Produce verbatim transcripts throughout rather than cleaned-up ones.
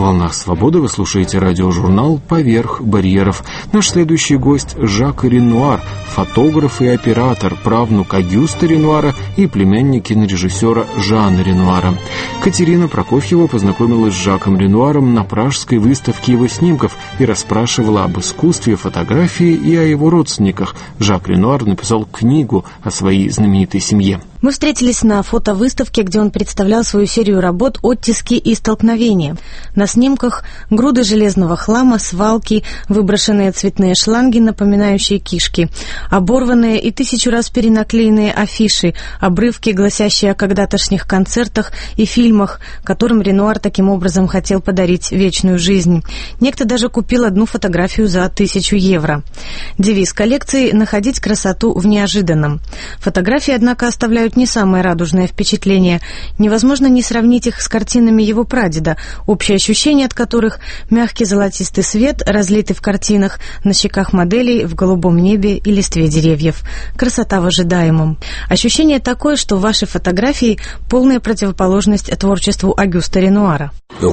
волнах свободы вы слушаете радиожурнал «Поверх барьеров». Наш следующий гость — Жак Ренуар, фотограф и оператор, правнук Огюста Ренуара и племянник кинорежиссера Жана Ренуара. Катерина Прокофьева познакомилась с Жаком Ренуаром на пражской выставке его снимков и расспрашивала об искусстве фотографии и о его родственниках. Жак Ренуар написал книгу о своей знаменитой семье. Мы встретились на фотовыставке, где он представлял свою серию работ «Оттиски и столкновения». На снимках груды железного хлама, свалки, выброшенные цветные шланги, напоминающие кишки, оборванные и тысячу раз перенаклеенные афиши, обрывки, гласящие о когда-тошних концертах и фильмах, которым Ренуар таким образом хотел подарить вечную жизнь. Некто даже купил одну фотографию за тысячу евро. Девиз коллекции — находить красоту в неожиданном. Фотографии, однако, оставляют не самое радужное впечатление. Невозможно не сравнить их с картинами его прадеда, общее ощущение от которых — мягкий золотистый свет, разлитый в картинах, на щеках моделей, в голубом небе и листве деревьев. Красота в ожидаемом. Ощущение такое, что ваши фотографии — полная противоположность творчеству Огюста Ренуара.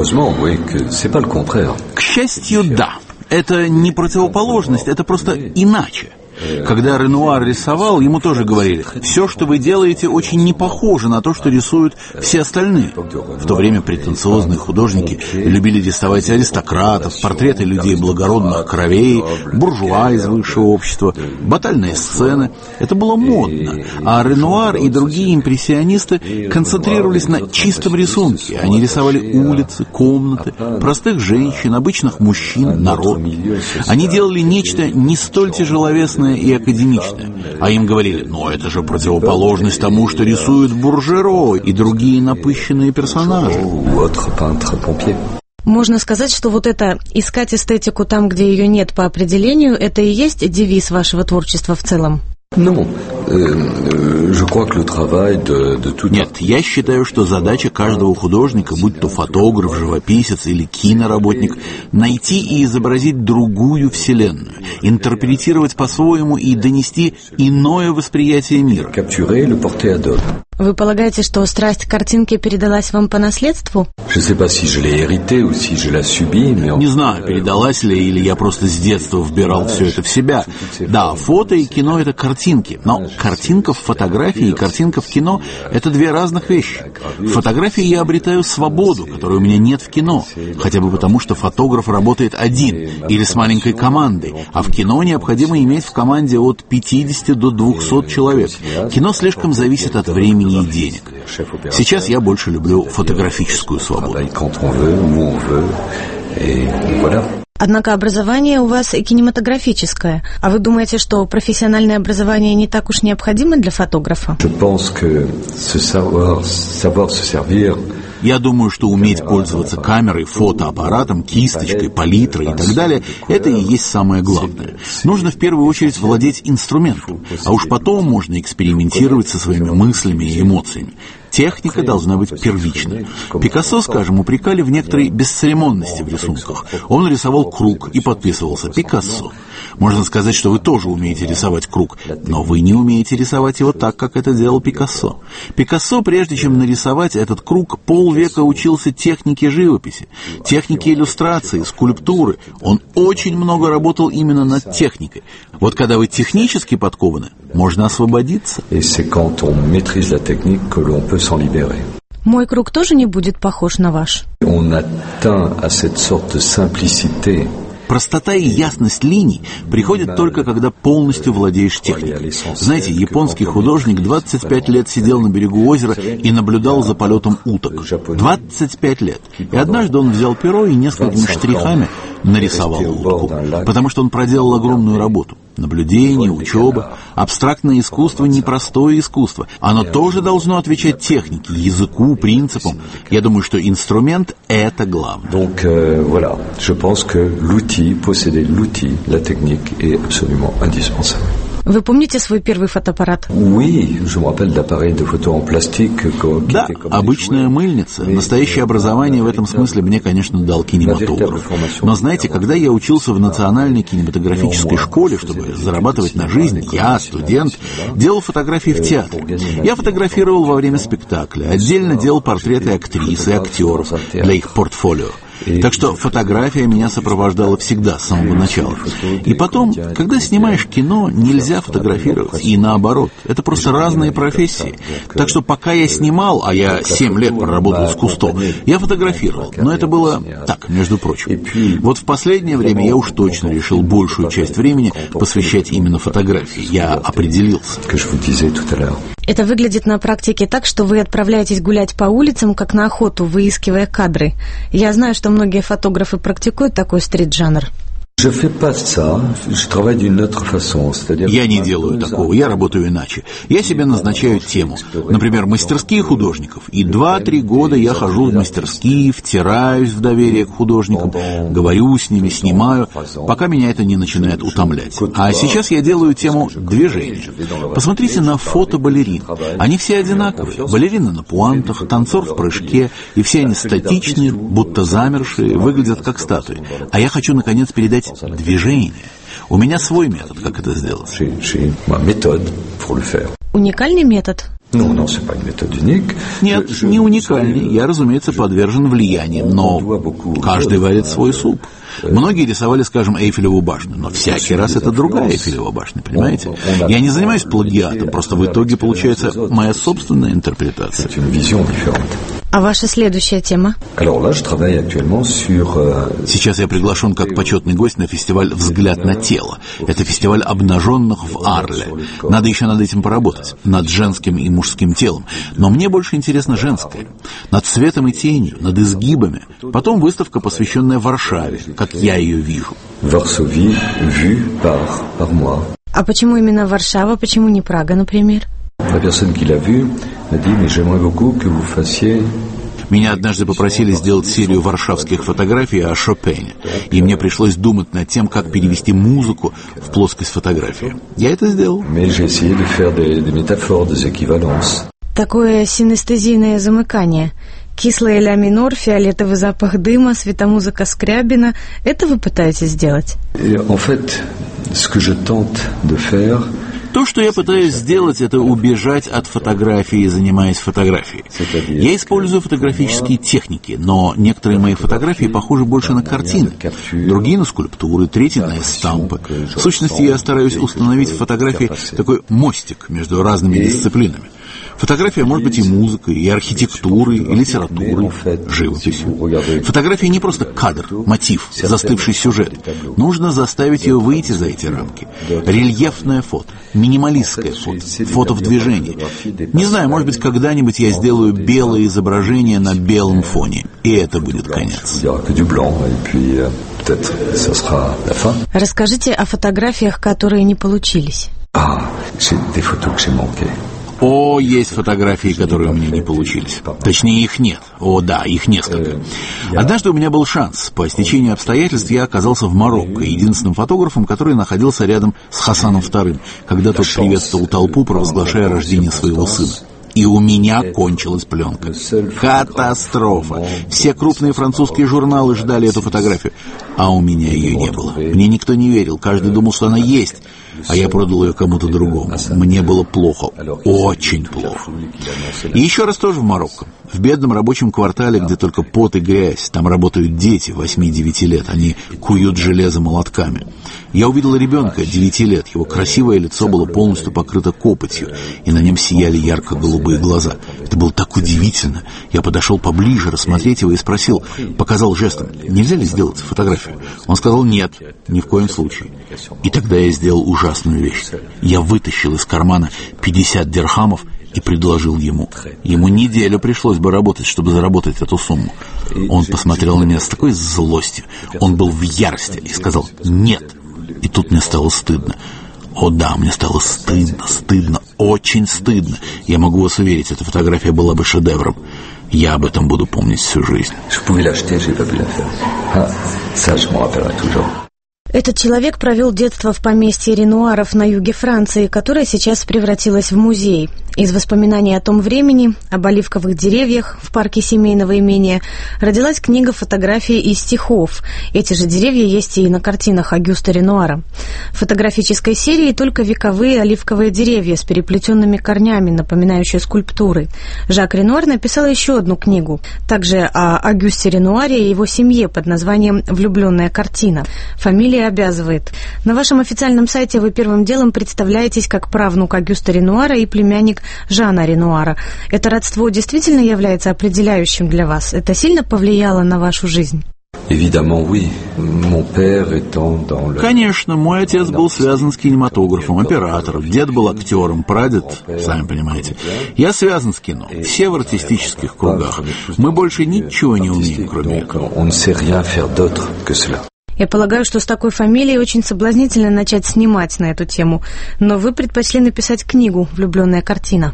К счастью, да. Это не противоположность, это просто иначе. Когда Ренуар рисовал, ему тоже говорили: все, что вы делаете, очень не похоже на то, что рисуют все остальные. В то время претенциозные художники любили рисовать аристократов, портреты людей благородных кровей, буржуа из высшего общества, батальные сцены. Это было модно. А Ренуар и другие импрессионисты концентрировались на чистом рисунке. Они рисовали улицы, комнаты, простых женщин, обычных мужчин, народ. Они делали нечто не столь тяжеловесное и академичное. А им говорили: ну это же противоположность тому, что рисуют Буржеро и другие напыщенные персонажи. Можно сказать, что вот это «искать эстетику там, где ее нет по определению» — это и есть девиз вашего творчества в целом? Нет, я считаю, что задача каждого художника, будь то фотограф, живописец или киноработник, найти и изобразить другую вселенную, интерпретировать по-своему и донести иное восприятие мира. Вы полагаете, что страсть к картинке передалась вам по наследству? Не знаю, передалась ли, или я просто с детства вбирал все это в себя. Да, фото и кино — это картинки, но картинка в фотографии и картинка в кино — это две разных вещи. В фотографии я обретаю свободу, которой у меня нет в кино, хотя бы потому, что фотограф работает один или с маленькой командой, а в кино необходимо иметь в команде от пятидесяти до двухсот человек. Кино слишком зависит от времени и денег. Сейчас я больше люблю фотографическую свободу. Однако образование у вас кинематографическое. А вы думаете, что профессиональное образование не так уж необходимо для фотографа? Я думаю, что уметь пользоваться камерой, фотоаппаратом, кисточкой, палитрой и так далее — это и есть самое главное. Нужно в первую очередь владеть инструментом, а уж потом можно экспериментировать со своими мыслями и эмоциями. Техника должна быть первичной. Пикассо, скажем, упрекали в некоторой бесцеремонности в рисунках. Он рисовал круг и подписывался «Пикассо». Можно сказать, что вы тоже умеете рисовать круг, но вы не умеете рисовать его так, как это делал Пикассо. Пикассо, прежде чем нарисовать этот круг, полвека учился технике живописи, технике иллюстрации, скульптуры. Он очень много работал именно над техникой. Вот когда вы технически подкованы, можно освободиться. Мой круг тоже не будет похож на ваш. Простота и ясность линий приходят только, когда полностью владеешь техникой. Знаете, японский художник двадцать пять лет сидел на берегу озера и наблюдал за полетом уток. двадцать пять лет. И однажды он взял перо и несколькими штрихами нарисовал утку, потому что он проделал огромную работу. Наблюдение, учеба, абстрактное искусство — непростое искусство. Оно тоже должно отвечать технике, языку, принципам. Я думаю, что инструмент — это главное. Donc, euh, voilà, je pense que l'outil, posséder l'outil, la technique est absolument indispensable. Вы помните свой первый фотоаппарат? Да, обычная мыльница. Настоящее образование в этом смысле мне, конечно, дал кинематограф. Но знаете, когда я учился в национальной кинематографической школе, чтобы зарабатывать на жизнь, я, студент, делал фотографии в театре. Я фотографировал во время спектакля, отдельно делал портреты актрис и актеров для их портфолио. Так что фотография меня сопровождала всегда, с самого начала. И потом, когда снимаешь кино, нельзя фотографировать, и наоборот. Это просто разные профессии. Так что пока я снимал, а я семь лет проработал с Кусто, я фотографировал. Но это было так, между прочим. Вот в последнее время я уж точно решил большую часть времени посвящать именно фотографии. Я определился. Это выглядит на практике так, что вы отправляетесь гулять по улицам, как на охоту, выискивая кадры. Я знаю, что многие фотографы практикуют такой стрит-жанр. Я не делаю такого, я работаю иначе. Я себе назначаю тему. Например, мастерские художников. И два-три года я хожу в мастерские, втираюсь в доверие к художникам, говорю с ними, снимаю, пока меня это не начинает утомлять. А сейчас я делаю тему движения. Посмотрите на фото балерин. Они все одинаковые. Балерина на пуантах, танцор в прыжке, и все они статичные, будто замершие, выглядят как статуи. А я хочу, наконец, передать движение. У меня свой метод, как это сделать. Уникальный метод? Нет, не уникальный. Я, разумеется, подвержен влияниям, но каждый варит свой суп. Многие рисовали, скажем, Эйфелеву башню, но всякий раз это другая Эйфелева башня, понимаете? Я не занимаюсь плагиатом, просто в итоге получается моя собственная интерпретация. А ваша следующая тема? Сейчас я приглашен как почетный гость на фестиваль «Взгляд на тело». Это фестиваль обнаженных в Арле. Надо еще над этим поработать, над женским и мужским телом. Но мне больше интересно женское. Над цветом и тенью, над изгибами. Потом выставка, посвященная Варшаве, как я ее вижу. А почему именно Варшава, почему не Прага, например? Меня однажды попросили сделать серию варшавских фотографий о Шопене, и мне пришлось думать над тем, как перевести музыку в плоскость фотографии. Я это сделал. Такое синестезийное замыкание. Кислая ля минор, фиолетовый запах дыма, светомузыка Скрябина. Это вы пытаетесь сделать? То, что я пытаюсь сделать, это убежать от фотографии, занимаясь фотографией. Я использую фотографические техники, но некоторые мои фотографии похожи больше на картины, другие на скульптуры, третьи на эстампы. В сущности, я стараюсь установить в фотографии такой мостик между разными дисциплинами. Фотография может быть и музыкой, и архитектурой, и литературой, живописью. Фотография не просто кадр, мотив, застывший сюжет. Нужно заставить ее выйти за эти рамки. Рельефное фото, минималистское фото, фото в движении. Не знаю, может быть, когда-нибудь я сделаю белое изображение на белом фоне, и это будет конец. Расскажите о фотографиях, которые не получились. О, есть фотографии, которые у меня не получились. Точнее, их нет. О, да, их несколько. Однажды у меня был шанс. По стечению обстоятельств я оказался в Марокко, единственным фотографом, который находился рядом с Хасаном вторым, когда тот приветствовал толпу, провозглашая рождение своего сына. И у меня кончилась пленка. Катастрофа. Все крупные французские журналы ждали эту фотографию, а у меня ее не было. Мне никто не верил, каждый думал, что она есть, а я продал ее кому-то другому. Мне было плохо, очень плохо. И еще раз тоже в Марокко. В бедном рабочем квартале, где только пот и грязь. Там работают дети восьми-девяти лет. Они куют железо молотками. Я увидел ребенка девяти лет. Его красивое лицо было полностью покрыто копотью, и на нем сияли ярко-голубые глаза. Это было так удивительно. Я подошел поближе рассмотреть его и спросил, показал жестом, нельзя ли сделать фотографию? Он сказал, нет, ни в коем случае. И тогда я сделал ужасную вещь. Я вытащил из кармана пятьдесят дирхамов и предложил ему. Ему неделю пришлось бы работать, чтобы заработать эту сумму. Он посмотрел на меня с такой злостью. Он был в ярости и сказал «нет». И тут мне стало стыдно. О да, мне стало стыдно, стыдно, очень стыдно. Я могу вас уверить, эта фотография была бы шедевром. Я об этом буду помнить всю жизнь. Этот человек провел детство в поместье Ренуаров на юге Франции, которое сейчас превратилось в музей. Из воспоминаний о том времени, об оливковых деревьях в парке семейного имения, родилась книга фотографий и стихов. Эти же деревья есть и на картинах Огюста Ренуара. В фотографической серии только вековые оливковые деревья с переплетенными корнями, напоминающие скульптуры. Жак Ренуар написал еще одну книгу, также о Огюсте Ренуаре и его семье под названием «Влюбленная картина». Фамилия обязывает. На вашем официальном сайте вы первым делом представляетесь как правнук Огюста Ренуара и племянник Жана Ренуара. Это родство действительно является определяющим для вас? Это сильно повлияло на вашу жизнь? Конечно, мой отец был связан с кинематографом, оператором, дед был актером, прадед, сами понимаете. Я связан с кино, все в артистических кругах. Мы больше ничего не умеем, кроме этого. Я полагаю, что с такой фамилией очень соблазнительно начать снимать на эту тему. Но вы предпочли написать книгу «Влюбленная картина».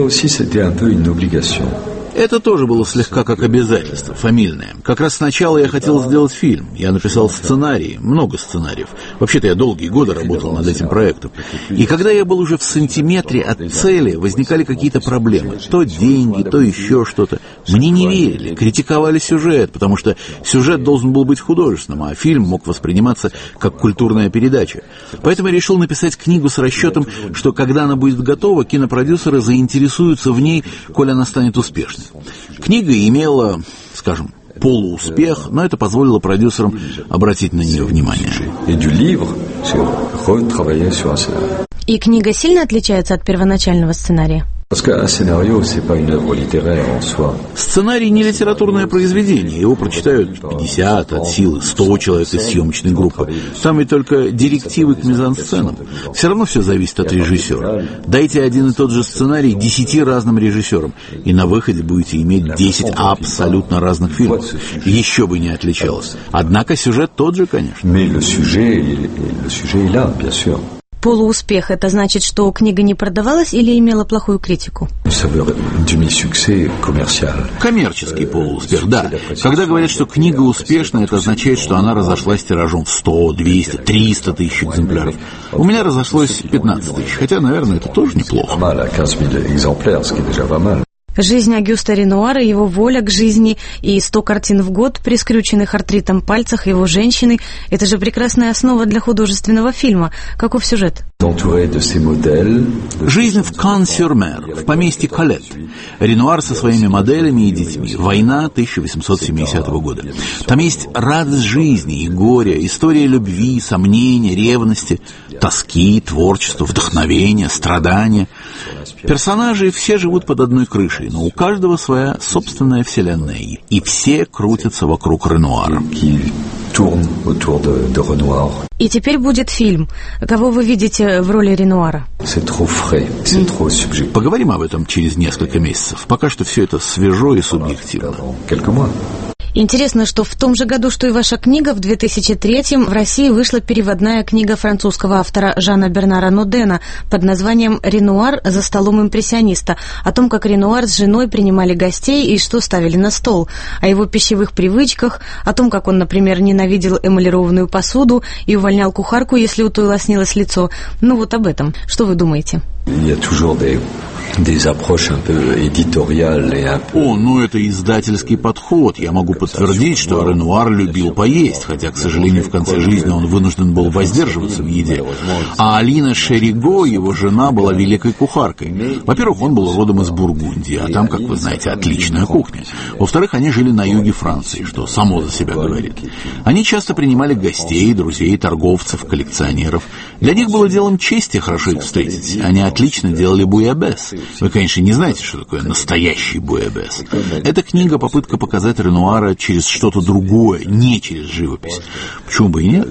Это тоже было слегка как обязательство, фамильное. Как раз сначала я хотел сделать фильм. Я написал сценарий, много сценариев. Вообще-то я долгие годы работал над этим проектом. И когда я был уже в сантиметре от цели, возникали какие-то проблемы. То деньги, то еще что-то. Мне не верили, критиковали сюжет, потому что сюжет должен был быть художественным, а фильм мог восприниматься как культурная передача. Поэтому я решил написать книгу с расчетом, что когда она будет готова, кинопродюсеры заинтересуются в ней, коль она станет успешной. Книга имела, скажем, полууспех, но это позволило продюсерам обратить на нее внимание. И книга сильно отличается от первоначального сценария? Сценарий не литературное произведение, его прочитают пятьдесят, от силы сто человек из съемочной группы. Там ведь только директивы к мизансценам. Все равно все зависит от режиссера. Дайте один и тот же сценарий десяти разным режиссерам, и на выходе будете иметь десять абсолютно разных фильмов. Еще бы не отличалось. Однако сюжет тот же, конечно. Полууспех – это значит, что книга не продавалась или имела плохую критику? Коммерческий полууспех, да. Когда говорят, что книга успешна, это означает, что она разошлась тиражом в сто, двести, триста тысяч экземпляров. У меня разошлось пятнадцать тысяч, хотя, наверное, это тоже неплохо. Жизнь Огюста Ренуара, его воля к жизни и сто картин в год при скрюченных артритом пальцах его женщины – это же прекрасная основа для художественного фильма. Каков сюжет? Жизнь в Кан-сюр-Мер, в поместье Калет. Ренуар со своими моделями и детьми. Война тысяча восемьсот семидесятого года. Там есть радость жизни и горе, история любви, сомнения, ревности, тоски, творчества, вдохновения, страдания. Персонажи все живут под одной крышей, но у каждого своя собственная вселенная, и все крутятся вокруг Ренуара. И теперь будет фильм. Кого вы видите в роли Ренуара? Поговорим об этом через несколько месяцев. Пока что все это свежо и субъективно. Интересно, что в том же году, что и ваша книга, в две тысячи третьем в России вышла переводная книга французского автора Жана Бернара Нодена под названием «Ренуар за столом импрессиониста», о том, как Ренуар с женой принимали гостей и что ставили на стол, о его пищевых привычках, о том, как он, например, ненавидел эмалированную посуду и увольнял кухарку, если у той лоснилось лицо. Ну вот об этом. Что вы думаете? О, ну это издательский подход. Я могу подтвердить, что Ренуар любил поесть, хотя, к сожалению, в конце жизни он вынужден был воздерживаться в еде. А Алина Шериго, его жена, была великой кухаркой. Во-первых, он был родом из Бургундии, а там, как вы знаете, отличная кухня. Во-вторых, они жили на юге Франции, что само за себя говорит. Они часто принимали гостей, друзей, торговцев, коллекционеров. Для них было делом чести хорошо их встретить. Они отлично делали буябес. Вы, конечно, не знаете, что такое настоящий буябес. Эта книга — попытка показать Ренуара через что-то другое, не через живопись. Почему бы и нет?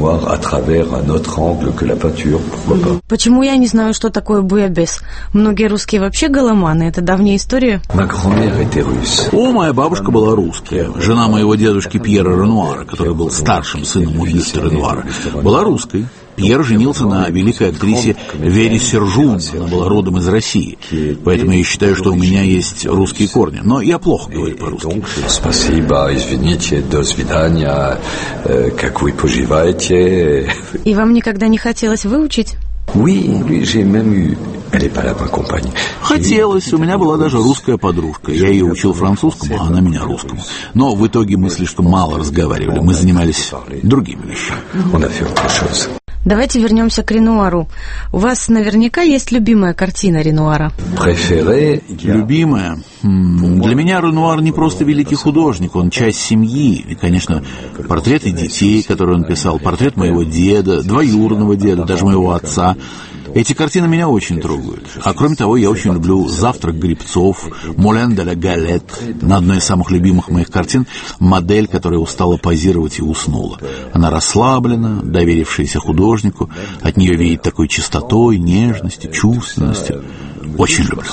Почему я не знаю, что такое буябес? Многие русские вообще голоманы. Это давняя история. О, моя бабушка была русская. Жена моего дедушки Пьера Ренуара, который был старшим сыном Огюста Ренуара, была русской. Пьер женился на великой актрисе Вере Сержун, она была родом из России, поэтому я считаю, что у меня есть русские корни, но я плохо говорю по-русски. Спасибо, извините, до свидания, как вы поживаете? И вам никогда не хотелось выучить? Oui, oui, j'ai même eu. Elle est pas là, ma compagne. Хотелось, у меня была даже русская подружка. Я ее учил французскому, а она меня русскому. Но в итоге мы слишком мало разговаривали, мы занимались другими вещами. On a fait autre chose. Давайте вернемся к Ренуару. У вас наверняка есть любимая картина Ренуара? Любимая? Для меня Ренуар не просто великий художник, он часть семьи. И, конечно, портреты детей, которые он писал, портрет моего деда, двоюродного деда, даже моего отца. Эти картины меня очень трогают. А кроме того, я очень люблю «Завтрак гребцов», «Мулен де ла Галет». На одной из самых любимых моих картин модель, которая устала позировать и уснула. Она расслаблена, доверившаяся художнику. От нее веет такой чистотой, нежностью, чувственностью. Очень люблю.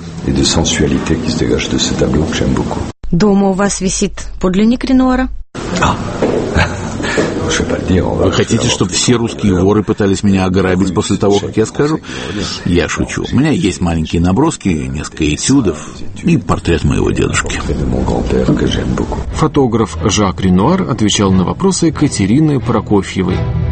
Дома у вас висит подлинник Ренуара? Вы хотите, чтобы все русские воры пытались меня ограбить после того, как я скажу? Я шучу. У меня есть маленькие наброски, несколько этюдов и портрет моего дедушки. Фотограф Жак Ренуар отвечал на вопросы Катерины Прокофьевой.